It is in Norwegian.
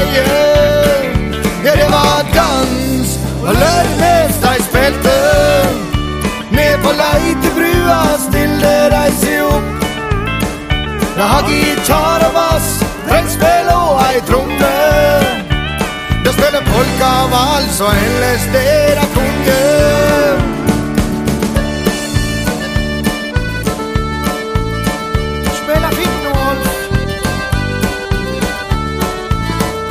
veien. Ja, det var dans og Lørnes de spilte. Ned på Leitebrua stille reise opp. Det har gitar og bass, trekkspill og ei tromme. Det spiller polka, vals og ellers der